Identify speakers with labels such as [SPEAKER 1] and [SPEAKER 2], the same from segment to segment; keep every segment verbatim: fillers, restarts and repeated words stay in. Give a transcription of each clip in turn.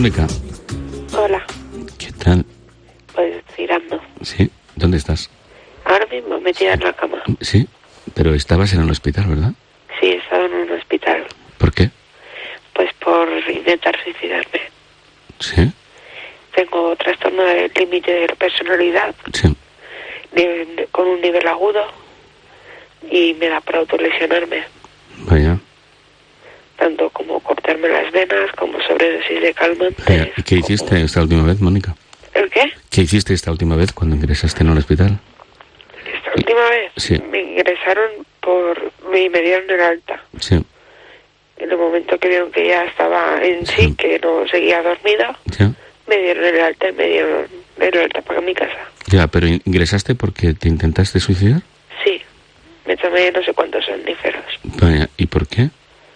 [SPEAKER 1] Mónica.
[SPEAKER 2] Hola.
[SPEAKER 1] ¿Qué tal?
[SPEAKER 2] Pues tirando.
[SPEAKER 1] Sí, ¿dónde estás?
[SPEAKER 2] Ahora mismo metida en la cama.
[SPEAKER 1] Sí, pero estabas en un hospital, ¿verdad?
[SPEAKER 2] Sí, he estado en un hospital.
[SPEAKER 1] ¿Por qué?
[SPEAKER 2] Pues por intentar suicidarme.
[SPEAKER 1] Sí.
[SPEAKER 2] Tengo trastorno del límite de la personalidad.
[SPEAKER 1] Sí.
[SPEAKER 2] De, con un nivel agudo. Y me da para autolesionarme.
[SPEAKER 1] Vaya.
[SPEAKER 2] Tanto como cortarme las venas, como sobredosis de calmantes.
[SPEAKER 1] Vaya. ¿Y qué hiciste
[SPEAKER 2] como...
[SPEAKER 1] esta última vez, Mónica?
[SPEAKER 2] ¿El qué?
[SPEAKER 1] ¿Qué hiciste esta última vez cuando ingresaste en un hospital?
[SPEAKER 2] Esta última vez
[SPEAKER 1] Sí.
[SPEAKER 2] me ingresaron por... y me dieron el alta.
[SPEAKER 1] Sí.
[SPEAKER 2] En el momento que vieron que ya estaba en sí,
[SPEAKER 1] Sí.
[SPEAKER 2] que no seguía dormida,
[SPEAKER 1] Ya.
[SPEAKER 2] me dieron el alta y me dieron el alta para mi casa.
[SPEAKER 1] Ya, pero ingresaste porque te intentaste suicidar.
[SPEAKER 2] Sí, me tomé no sé cuántos somníferos.
[SPEAKER 1] Vaya, ¿y por qué?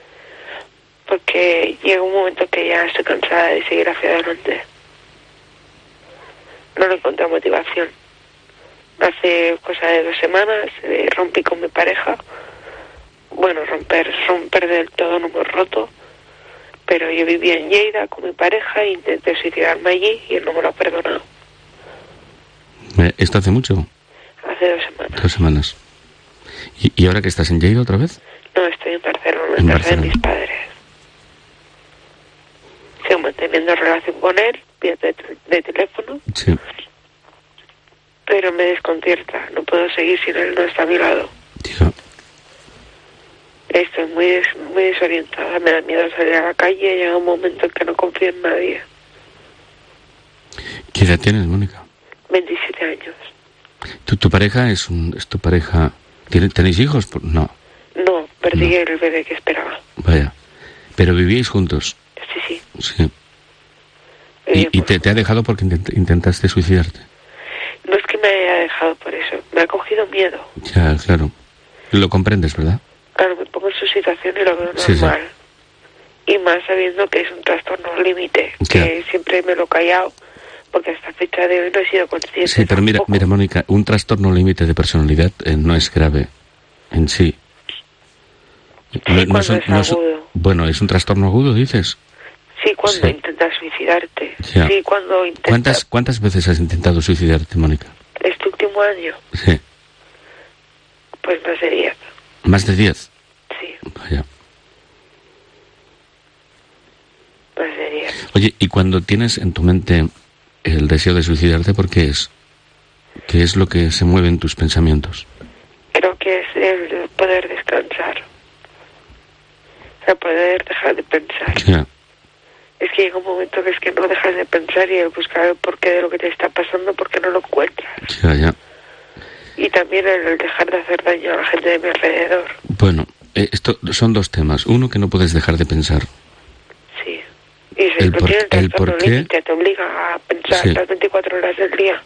[SPEAKER 2] Porque llega un momento que ya estoy cansada de seguir hacia adelante. No le encontré motivación. Hace cosa de dos semanas eh, rompí con mi pareja. Bueno, romper, romper del todo no hemos roto. Pero yo vivía en Lleida con mi pareja e intenté suicidarme allí y él no me lo ha perdonado.
[SPEAKER 1] Eh, ¿Esto hace mucho?
[SPEAKER 2] Hace dos semanas.
[SPEAKER 1] Dos semanas. ¿Y, y ahora que estás en Lleida otra vez?
[SPEAKER 2] No, estoy en Barcelona,
[SPEAKER 1] En
[SPEAKER 2] en casa de
[SPEAKER 1] Barcelona.
[SPEAKER 2] mis padres. Sigo manteniendo relación con él, vía de, de teléfono,
[SPEAKER 1] Sí.
[SPEAKER 2] pero me desconcierta. No puedo seguir si él no está a mi lado.
[SPEAKER 1] Tío.
[SPEAKER 2] Estoy muy des, muy desorientada, me da miedo salir a la calle, llega un momento en que no confío en nadie.
[SPEAKER 1] ¿Qué edad tienes, Mónica?
[SPEAKER 2] veintisiete años.
[SPEAKER 1] ¿Tu, tu pareja es, un, es tu pareja? ¿Tiene- ¿Tenéis hijos? Por- No.
[SPEAKER 2] No, perdí
[SPEAKER 1] No.
[SPEAKER 2] el bebé que esperaba.
[SPEAKER 1] Vaya. ¿Pero vivíais juntos?
[SPEAKER 2] Sí, sí.
[SPEAKER 1] Sí.
[SPEAKER 2] Eh,
[SPEAKER 1] ¿Y, y
[SPEAKER 2] pues,
[SPEAKER 1] te, te ha dejado porque intent- intentaste suicidarte?
[SPEAKER 2] no es que me haya dejado por eso, me ha cogido miedo.
[SPEAKER 1] Ya, claro. Lo comprendes, ¿verdad?
[SPEAKER 2] Claro, me pongo en su situación y lo veo
[SPEAKER 1] Sí, sí.
[SPEAKER 2] normal. Y más sabiendo que es un trastorno límite,
[SPEAKER 1] Ya.
[SPEAKER 2] que siempre me lo he callado, porque hasta fecha de hoy no he sido consciente.
[SPEAKER 1] Sí, pero mira,
[SPEAKER 2] tampoco.
[SPEAKER 1] mira, Mónica, un trastorno límite de personalidad eh, no es grave en sí.
[SPEAKER 2] Sí, cuando es agudo.
[SPEAKER 1] Bueno, es un trastorno agudo, dices.
[SPEAKER 2] Sí, cuando
[SPEAKER 1] Sí.
[SPEAKER 2] intentas suicidarte.
[SPEAKER 1] Ya.
[SPEAKER 2] Sí, cuando intentas...
[SPEAKER 1] ¿Cuántas, ¿Cuántas veces has intentado suicidarte, Mónica?
[SPEAKER 2] Este último año,
[SPEAKER 1] Sí.
[SPEAKER 2] pues no sería.
[SPEAKER 1] ¿Más de diez?
[SPEAKER 2] Sí,
[SPEAKER 1] Vaya.
[SPEAKER 2] no sería.
[SPEAKER 1] Oye, y cuando tienes en tu mente el deseo de suicidarte, ¿por qué es? ¿Qué es lo que se mueve en tus pensamientos?
[SPEAKER 2] Creo que es el poder descansar. O sea, poder dejar de pensar.
[SPEAKER 1] Ya,
[SPEAKER 2] Es que llega un momento que es que no dejas de pensar y el buscar el porqué de lo que te está pasando porque no lo encuentras.
[SPEAKER 1] ya, ya.
[SPEAKER 2] Y también el dejar de hacer daño a la gente de mi alrededor.
[SPEAKER 1] Bueno, eh, esto son dos temas. Uno, que no puedes dejar de pensar.
[SPEAKER 2] Sí. Y si
[SPEAKER 1] El
[SPEAKER 2] lo
[SPEAKER 1] por-
[SPEAKER 2] tienes
[SPEAKER 1] el
[SPEAKER 2] el trastorno
[SPEAKER 1] por qué-
[SPEAKER 2] límite, te obliga a pensar
[SPEAKER 1] Sí.
[SPEAKER 2] las veinticuatro horas del día.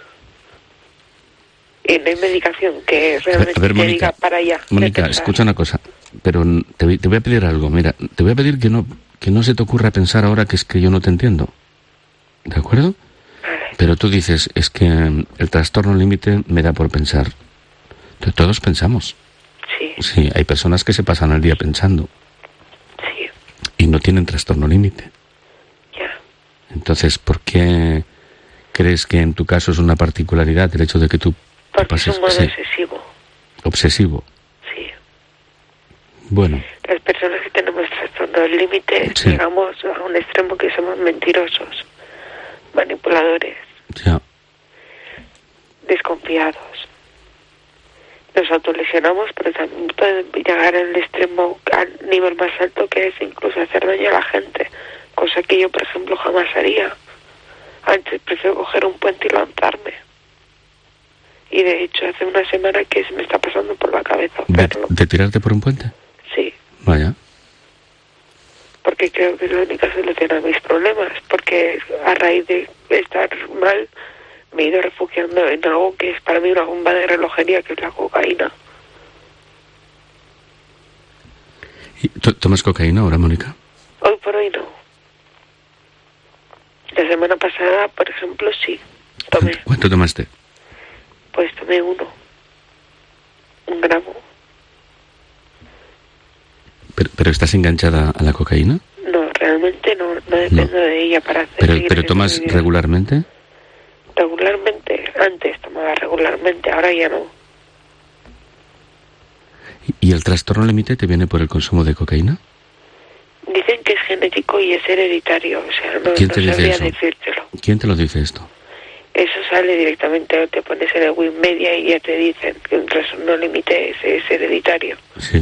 [SPEAKER 2] Y no hay medicación que realmente
[SPEAKER 1] A ver,
[SPEAKER 2] te
[SPEAKER 1] Mónica,
[SPEAKER 2] diga para allá. de
[SPEAKER 1] Mónica,
[SPEAKER 2] pensar.
[SPEAKER 1] escucha una cosa, pero n- te voy, te voy a pedir algo. Mira, te voy a pedir que no, que no se te ocurra pensar ahora que es que yo no te entiendo. ¿De acuerdo?
[SPEAKER 2] Vale.
[SPEAKER 1] Pero tú dices, es que mm, el trastorno límite me da por pensar. To- Todos pensamos.
[SPEAKER 2] Sí,
[SPEAKER 1] Sí, hay personas que se pasan el día pensando
[SPEAKER 2] sí,
[SPEAKER 1] y no tienen trastorno límite.
[SPEAKER 2] ya.
[SPEAKER 1] Entonces, ¿por qué crees que en tu caso es una particularidad el hecho de que tú te
[SPEAKER 2] Porque es
[SPEAKER 1] pases
[SPEAKER 2] un modo
[SPEAKER 1] sí,
[SPEAKER 2] excesivo.
[SPEAKER 1] obsesivo?
[SPEAKER 2] Sí.
[SPEAKER 1] Bueno,
[SPEAKER 2] Las personas que tenemos trastorno del límite
[SPEAKER 1] Sí.
[SPEAKER 2] llegamos a un extremo que somos mentirosos, manipuladores,
[SPEAKER 1] ya,
[SPEAKER 2] desconfiados. Nos autolesionamos, pero también pueden llegar al extremo, al nivel más alto, que es incluso hacer daño a la gente, cosa que yo, por ejemplo, jamás haría. Antes prefiero coger un puente y lanzarme. Y de hecho, hace una semana que se me está pasando por la cabeza
[SPEAKER 1] de,
[SPEAKER 2] hacerlo.
[SPEAKER 1] de tirarte por un puente.
[SPEAKER 2] Sí,
[SPEAKER 1] Vaya,
[SPEAKER 2] porque creo que es la única solución a mis problemas, porque a raíz de estar mal me he ido refugiando en algo que es para mí una bomba de relojería, que es la cocaína.
[SPEAKER 1] ¿y to- tomas cocaína ahora, Mónica?
[SPEAKER 2] Hoy por hoy no. La semana pasada, por ejemplo, sí. Tomé,
[SPEAKER 1] ¿Cuánto, cuánto tomaste?
[SPEAKER 2] pues tomé uno. Un gramo.
[SPEAKER 1] ¿Pero, pero estás enganchada a la cocaína?
[SPEAKER 2] No, realmente no, No dependo
[SPEAKER 1] No.
[SPEAKER 2] de ella para hacer.
[SPEAKER 1] ¿Pero,
[SPEAKER 2] seguir
[SPEAKER 1] pero
[SPEAKER 2] haciendo
[SPEAKER 1] tomas
[SPEAKER 2] mi vida.
[SPEAKER 1] regularmente?
[SPEAKER 2] Regularmente, antes tomaba regularmente, ahora ya no.
[SPEAKER 1] ¿Y el trastorno límite te viene por el consumo de cocaína?
[SPEAKER 2] Dicen que es genético y es hereditario, o sea, no,
[SPEAKER 1] ¿Quién
[SPEAKER 2] no
[SPEAKER 1] te dice
[SPEAKER 2] sabría
[SPEAKER 1] eso?
[SPEAKER 2] decírtelo.
[SPEAKER 1] ¿Quién te lo dice esto?
[SPEAKER 2] Eso sale directamente, o te pones en el Wikimedia y ya te dicen que un trastorno límite es, es hereditario.
[SPEAKER 1] Sí.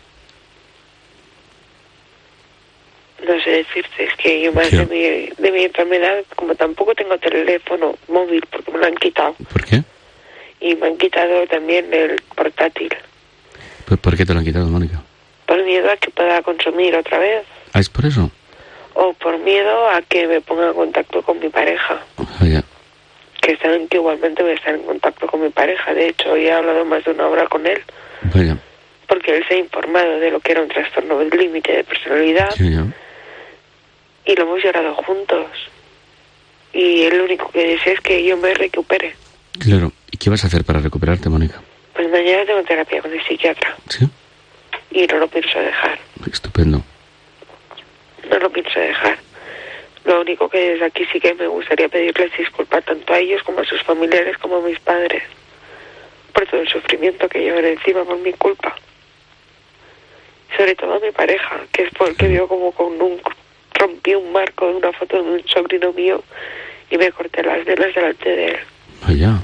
[SPEAKER 2] No sé decirte, es que yo más
[SPEAKER 1] Sí.
[SPEAKER 2] de mi, de mi enfermedad, como tampoco tengo teléfono móvil porque me lo han quitado,
[SPEAKER 1] ¿Por qué?
[SPEAKER 2] y me han quitado también el portátil,
[SPEAKER 1] ¿Por, por qué te lo han quitado, Mónica?
[SPEAKER 2] por miedo a que pueda consumir otra vez,
[SPEAKER 1] Ah, ¿es por eso?
[SPEAKER 2] o por miedo a que me ponga en contacto con mi pareja,
[SPEAKER 1] Ah, ya.
[SPEAKER 2] que saben que igualmente voy a estar en contacto con mi pareja. De hecho, ya he hablado más de una hora con él,
[SPEAKER 1] Vaya.
[SPEAKER 2] porque él se ha informado de lo que era un trastorno del límite de personalidad,
[SPEAKER 1] Sí, ya.
[SPEAKER 2] y lo hemos llorado juntos. Y él lo único que desea es que yo me recupere.
[SPEAKER 1] Claro. ¿Y qué vas a hacer para recuperarte, Mónica?
[SPEAKER 2] Pues mañana tengo terapia con el psiquiatra
[SPEAKER 1] Sí.
[SPEAKER 2] y no lo pienso dejar.
[SPEAKER 1] Estupendo.
[SPEAKER 2] No lo pienso dejar. Lo único que desde aquí sí que me gustaría pedirles disculpas tanto a ellos como a sus familiares como a mis padres por todo el sufrimiento que llevan encima por mi culpa. Sobre todo a mi pareja, que es por el que vio como con un rompí un marco de una foto de un sobrino mío y me corté las venas delante de él.
[SPEAKER 1] Vaya.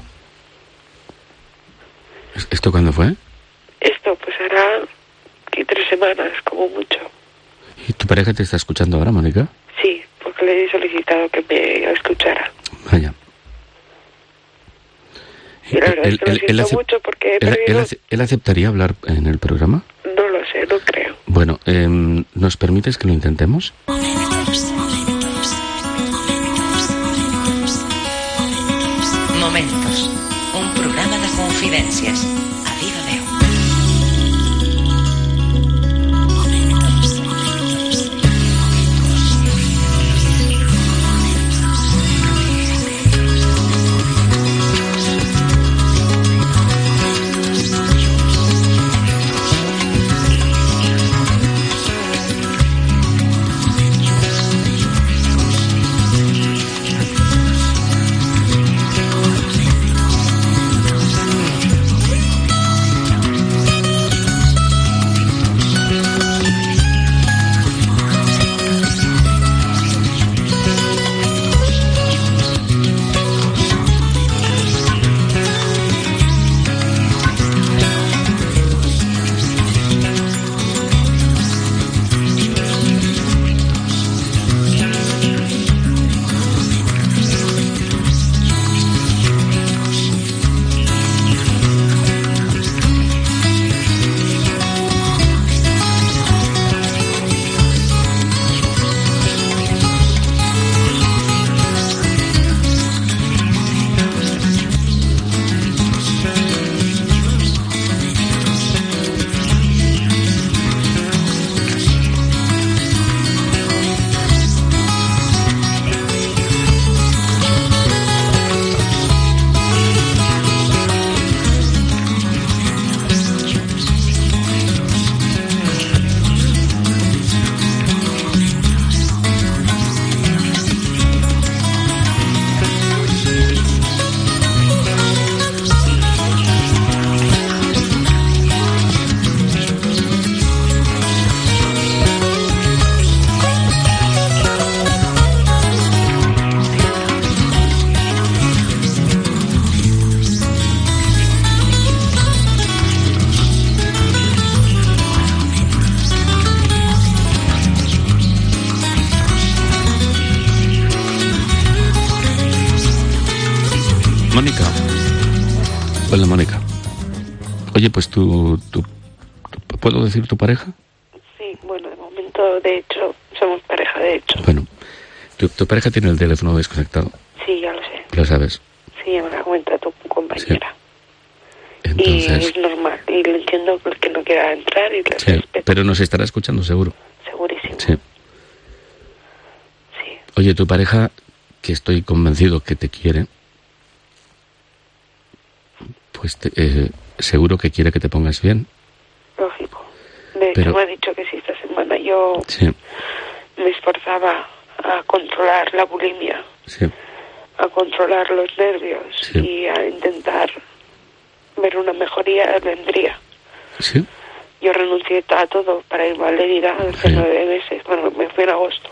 [SPEAKER 1] ¿Es- ¿Esto cuándo fue?
[SPEAKER 2] Esto pues hará que tres semanas, como mucho.
[SPEAKER 1] ¿Y tu pareja te está escuchando ahora, Mónica?
[SPEAKER 2] Sí, porque le he solicitado que me escuchara.
[SPEAKER 1] Vaya.
[SPEAKER 2] Y la verdad es que lo siento
[SPEAKER 1] ace-
[SPEAKER 2] mucho porque he
[SPEAKER 1] él-
[SPEAKER 2] perdido...
[SPEAKER 1] él ace- ¿él aceptaría hablar en el programa?
[SPEAKER 2] No lo sé, no creo.
[SPEAKER 1] Bueno, em, ¿nos permites que lo intentemos?
[SPEAKER 3] Momentos, un programa de confidències. A viva veu.
[SPEAKER 1] Mónica. Hola, Mónica. Oye, pues tú, tú, tú- ¿puedo decir tu pareja?
[SPEAKER 2] Sí, bueno, de momento, de hecho, somos pareja, de hecho.
[SPEAKER 1] Bueno, tu, tu pareja tiene el teléfono desconectado,
[SPEAKER 2] Sí, ya lo sé.
[SPEAKER 1] lo sabes.
[SPEAKER 2] Sí, ya me lo cuenta tu compañera. Y
[SPEAKER 1] Entonces,
[SPEAKER 2] es normal. Y lo entiendo que no quiera entrar y le
[SPEAKER 1] sí,
[SPEAKER 2] respeto.
[SPEAKER 1] pero nos estará escuchando seguro.
[SPEAKER 2] Segurísimo.
[SPEAKER 1] Sí.
[SPEAKER 2] Sí.
[SPEAKER 1] Oye, tu pareja, que estoy convencido que te quiere, pues te- eh, seguro que quiere que te pongas bien.
[SPEAKER 2] Lógico. De hecho,
[SPEAKER 1] Pero-
[SPEAKER 2] me ha dicho que si esta semana yo
[SPEAKER 1] Sí.
[SPEAKER 2] me esforzaba a controlar la bulimia,
[SPEAKER 1] sí,
[SPEAKER 2] a controlar los nervios
[SPEAKER 1] sí.
[SPEAKER 2] y a intentar ver una mejoría, vendría.
[SPEAKER 1] Sí.
[SPEAKER 2] Yo renuncié a todo para ir a Lérida hace
[SPEAKER 1] Sí.
[SPEAKER 2] nueve meses. Bueno, me fui en agosto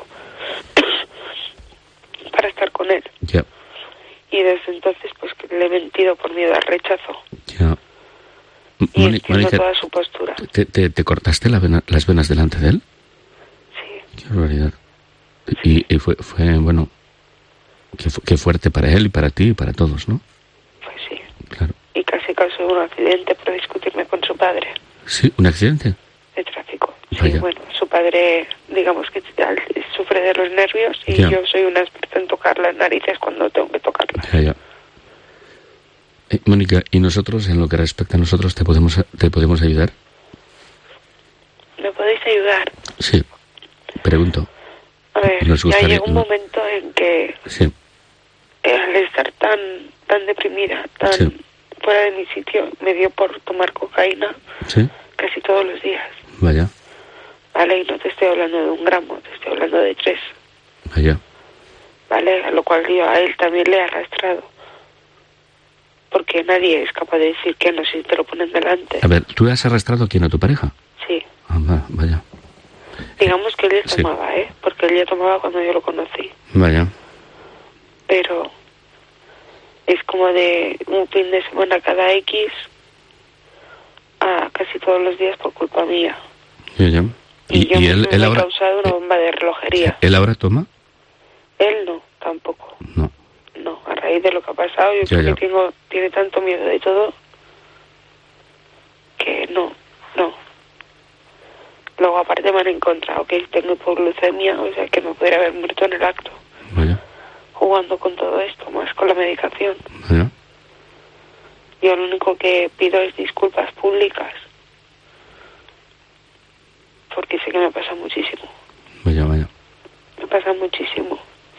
[SPEAKER 2] para estar con él.
[SPEAKER 1] Ya,
[SPEAKER 2] Y desde entonces, pues que le he mentido por miedo al rechazo.
[SPEAKER 1] ya.
[SPEAKER 2] Y
[SPEAKER 1] Moni-
[SPEAKER 2] entiendo
[SPEAKER 1] Mónica,
[SPEAKER 2] toda su postura.
[SPEAKER 1] ¿te, te, te cortaste la vena- las venas delante de él?
[SPEAKER 2] Sí,
[SPEAKER 1] Qué barbaridad. Y, y fue, fue, bueno, qué, fu- qué fuerte para él y para ti y para todos, ¿no?
[SPEAKER 2] pues sí.
[SPEAKER 1] Claro.
[SPEAKER 2] Y casi causó un accidente por discutirme con su padre
[SPEAKER 1] Sí, un accidente.
[SPEAKER 2] de tráfico. Sí,
[SPEAKER 1] Vaya.
[SPEAKER 2] bueno, su padre, digamos que tal, sufre de los nervios y
[SPEAKER 1] Ya.
[SPEAKER 2] yo soy una experta en tocar las narices cuando tengo que tocarlas.
[SPEAKER 1] Ya, ya. Eh, Mónica, ¿y nosotros, en lo que respecta a nosotros, te podemos, te podemos ayudar?
[SPEAKER 2] ¿Me podéis ayudar?
[SPEAKER 1] Sí. Pregunto.
[SPEAKER 2] A ver,
[SPEAKER 1] Nos
[SPEAKER 2] ya
[SPEAKER 1] gustaría-
[SPEAKER 2] llegó un momento en que
[SPEAKER 1] Sí,
[SPEAKER 2] eh, al estar tan tan deprimida, tan
[SPEAKER 1] Sí.
[SPEAKER 2] fuera de mi sitio, me dio por tomar cocaína
[SPEAKER 1] sí,
[SPEAKER 2] casi todos los días.
[SPEAKER 1] vaya,
[SPEAKER 2] Vale, y no te estoy hablando de un gramo, te estoy hablando de tres.
[SPEAKER 1] vaya.
[SPEAKER 2] Vale, a lo cual yo a él también le he arrastrado. Porque nadie es capaz de decir que no si te lo ponen delante.
[SPEAKER 1] A ver, ¿tú has arrastrado a quién? ¿A tu pareja?
[SPEAKER 2] Sí.
[SPEAKER 1] Ah, va- vaya,
[SPEAKER 2] Digamos que él ya
[SPEAKER 1] Sí.
[SPEAKER 2] tomaba, ¿eh? Porque él ya tomaba cuando yo lo conocí.
[SPEAKER 1] vaya.
[SPEAKER 2] Pero es como de un fin de semana cada X a casi todos los días por culpa mía.
[SPEAKER 1] Ya, ya.
[SPEAKER 2] Y, yo
[SPEAKER 1] y
[SPEAKER 2] misma
[SPEAKER 1] él,
[SPEAKER 2] me
[SPEAKER 1] él
[SPEAKER 2] he
[SPEAKER 1] ahora,
[SPEAKER 2] causado una bomba de relojería.
[SPEAKER 1] ¿él ahora toma?
[SPEAKER 2] Él no, tampoco.
[SPEAKER 1] No.
[SPEAKER 2] No, a raíz de lo que ha pasado, yo
[SPEAKER 1] Ya,
[SPEAKER 2] creo
[SPEAKER 1] ya.
[SPEAKER 2] que tengo, tiene tanto miedo de todo que no, no. Luego aparte me han encontrado que tengo hipoglucemia, o sea que me podría haber muerto en el acto,
[SPEAKER 1] Vaya,
[SPEAKER 2] jugando con todo esto, más con la medicación.
[SPEAKER 1] vaya.
[SPEAKER 2] Yo lo único que pido es disculpas públicas, porque sé que me pasa muchísimo,
[SPEAKER 1] Vaya, vaya.
[SPEAKER 2] me pasa muchísimo.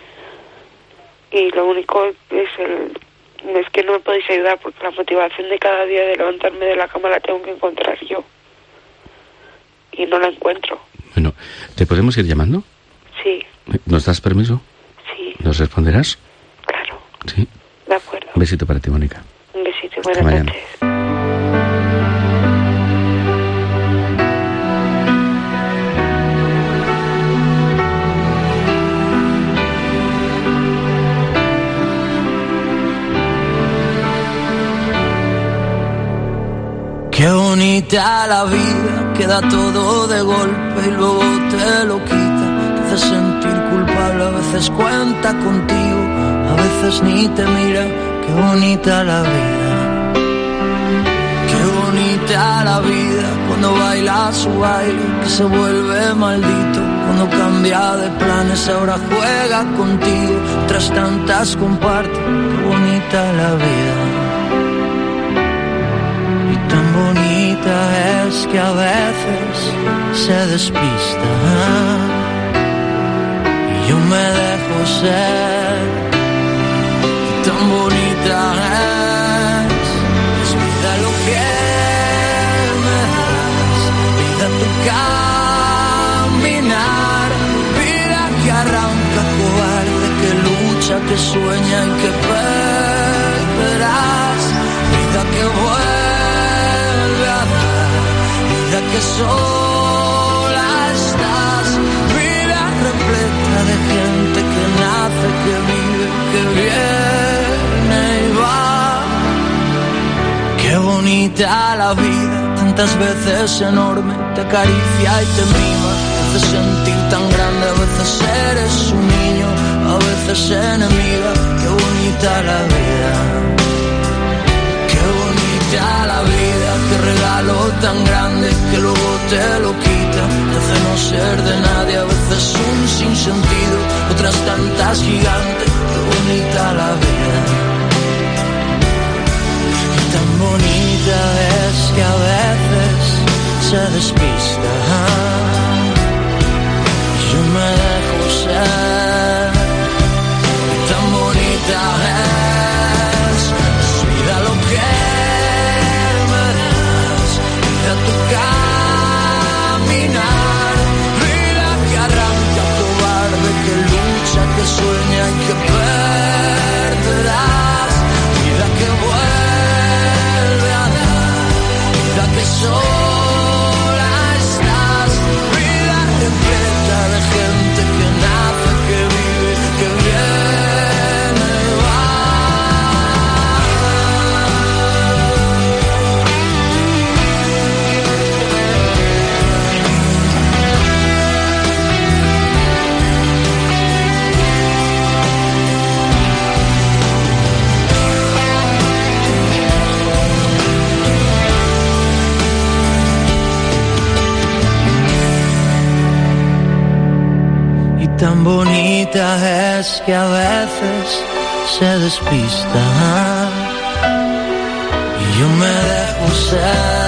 [SPEAKER 2] Y lo único es el es que no me podéis ayudar, porque la motivación de cada día de levantarme de la cama la tengo que encontrar yo. Y no la encuentro.
[SPEAKER 1] Bueno, ¿te podemos ir llamando?
[SPEAKER 2] Sí,
[SPEAKER 1] ¿Nos das permiso?
[SPEAKER 2] sí,
[SPEAKER 1] ¿Nos responderás?
[SPEAKER 2] claro,
[SPEAKER 1] Sí.
[SPEAKER 2] de acuerdo.
[SPEAKER 1] Un besito para ti, Mónica.
[SPEAKER 2] Un besito y
[SPEAKER 1] Hasta
[SPEAKER 2] buenas
[SPEAKER 1] mañana.
[SPEAKER 2] noches.
[SPEAKER 4] Qué bonita la vida, queda todo de golpe y luego te lo quita. Te hace sentir culpable, a veces cuenta contigo, a veces ni te mira. Qué bonita la vida, qué bonita la vida. Cuando baila su baile, que se vuelve maldito. Cuando cambia de planes, ahora juega contigo. Tras tantas comparte, qué bonita la vida. Tan bonita es que a veces se despista y yo me dejo ser. Y tan bonita es, es vida lo que me das, vida tu caminar, vida que arranca cobarde, que lucha, que sueña y que perderás, vida que vuelve, que sola estás, vida repleta de gente que nace, que vive, que viene y va. Qué bonita la vida, tantas veces enorme, te acaricia y te mima, te hace sentir tan grande, a veces eres un niño, a veces enemiga. Qué bonita la vida, qué bonita la vida, qué regalo tan grande que luego te lo quita, te hace no ser de nadie, a veces un sinsentido, otras tantas gigantes. Qué bonita la vida, y tan bonita es que a veces se despista, yo me dejo ser, y tan bonita es, es vida lo que tu caminar, vida que arranca cobarde, que lucha, tan bonita es que a veces se despista. Y yo me dejo ser